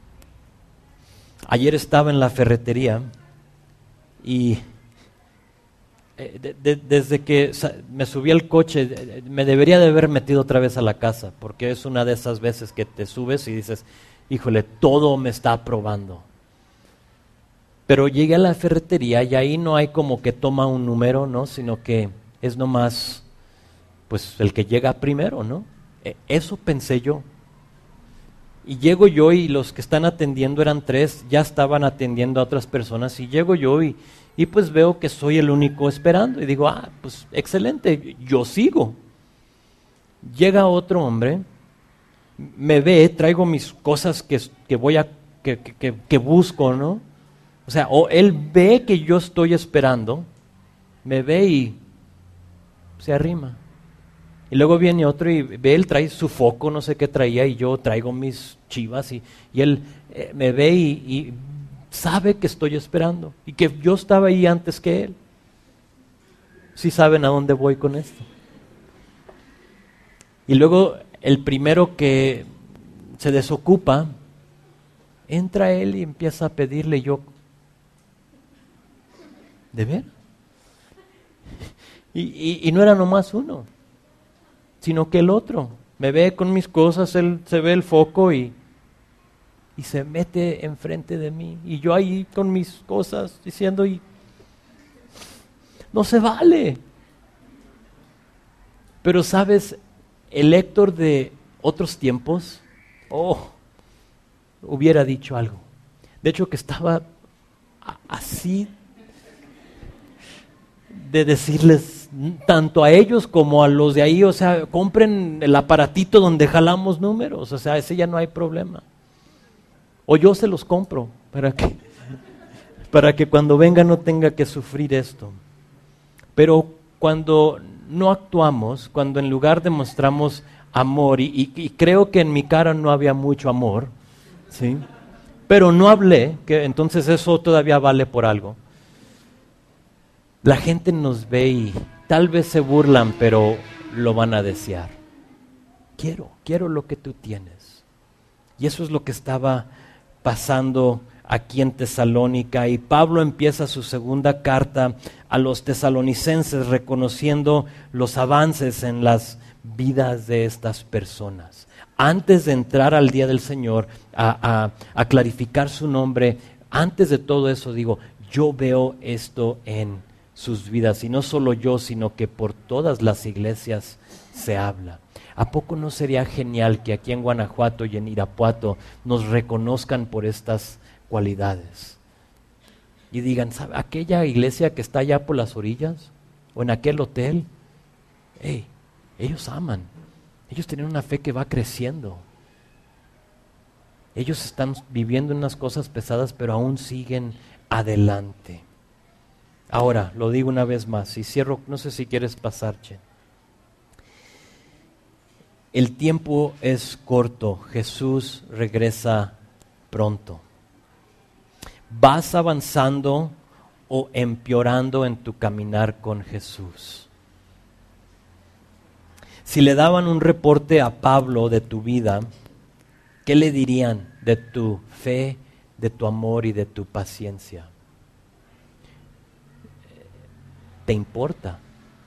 Ayer estaba en la ferretería y desde que me subí al coche me debería de haber metido otra vez a la casa, porque es una de esas veces que te subes y dices, híjole, todo me está probando. Pero llegué a la ferretería y ahí no hay como que toma un número, ¿no? Sino que es nomás, pues, el que llega primero, ¿no? Eso pensé yo. Y llego yo y los que están atendiendo eran 3, ya estaban atendiendo a otras personas y llego yo y pues veo que soy el único esperando y digo, pues excelente, yo sigo. Llega otro hombre, me ve, traigo mis cosas que voy a, que busco, ¿no? O sea, o él ve que yo estoy esperando, me ve y se arrima. Y luego viene otro y ve, él trae su foco, no sé qué traía, y yo traigo mis chivas, y él me ve y sabe que estoy esperando, y que yo estaba ahí antes que él. ¿Sí saben a dónde voy con esto? Y luego el primero que se desocupa, entra él y empieza a pedirle, yo, ¿de ver? Y no era nomás uno, sino que el otro me ve con mis cosas, él se ve el foco y se mete enfrente de mí, y yo ahí con mis cosas diciendo, y no se vale. Pero sabes, el Héctor de otros tiempos, hubiera dicho algo. De hecho, que estaba así de decirles tanto a ellos como a los de ahí, o sea, compren el aparatito donde jalamos números, o sea, ese ya no hay problema. O yo se los compro para que cuando venga no tenga que sufrir esto. Pero cuando no actuamos, cuando en lugar demostramos amor, y creo que en mi cara no había mucho amor, ¿sí? Pero no hablé, que entonces eso todavía vale por algo. La gente nos ve y tal vez se burlan, pero lo van a desear. Quiero lo que tú tienes. Y eso es lo que estaba pasando aquí en Tesalónica, y Pablo empieza su segunda carta a los tesalonicenses reconociendo los avances en las vidas de estas personas. Antes de entrar al día del Señor a clarificar su nombre, antes de todo eso digo, yo veo esto en sus vidas. Y no solo yo, sino que por todas las iglesias se habla. ¿A poco no sería genial que aquí en Guanajuato y en Irapuato nos reconozcan por estas cualidades? Y digan, ¿sabe? Aquella iglesia que está allá por las orillas o en aquel hotel, hey, ellos aman, ellos tienen una fe que va creciendo. Ellos están viviendo unas cosas pesadas, pero aún siguen adelante. Ahora, lo digo una vez más, y cierro, no sé si quieres pasar, Chen. El tiempo es corto, Jesús regresa pronto. ¿Vas avanzando o empeorando en tu caminar con Jesús? Si le daban un reporte a Pablo de tu vida, ¿qué le dirían de tu fe, de tu amor y de tu paciencia? ¿Te importa?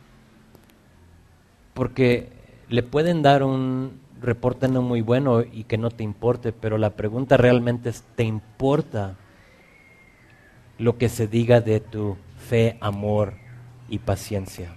Porque le pueden dar un reporte no muy bueno y que no te importe, pero la pregunta realmente es, ¿te importa lo que se diga de tu fe, amor y paciencia?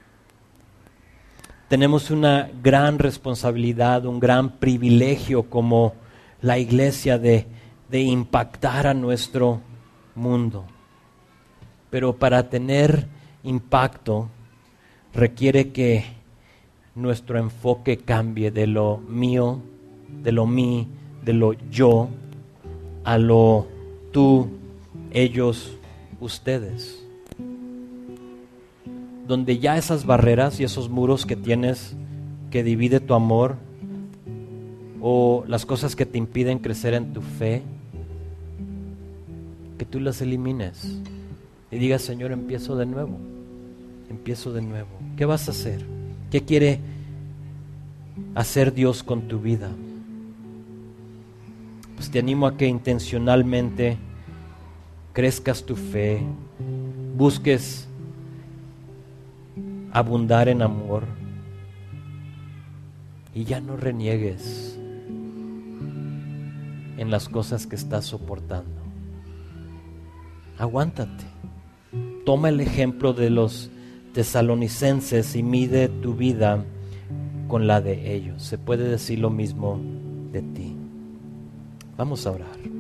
Tenemos una gran responsabilidad, un gran privilegio como la iglesia de impactar a nuestro mundo. Pero para tener impacto requiere que nuestro enfoque cambie de lo mío, de lo mí, de lo yo, a lo tú, ellos, ustedes. Donde ya esas barreras y esos muros que tienes que divide tu amor o las cosas que te impiden crecer en tu fe, que tú las elimines y digas, Señor, empiezo de nuevo. ¿Qué vas a hacer? ¿Qué quiere hacer Dios con tu vida? Pues te animo a que intencionalmente crezcas tu fe, busques abundar en amor y ya no reniegues en las cosas que estás soportando. Aguántate. Toma el ejemplo de los tesalonicenses y mide tu vida con la de ellos. Se puede decir lo mismo de ti. Vamos a orar.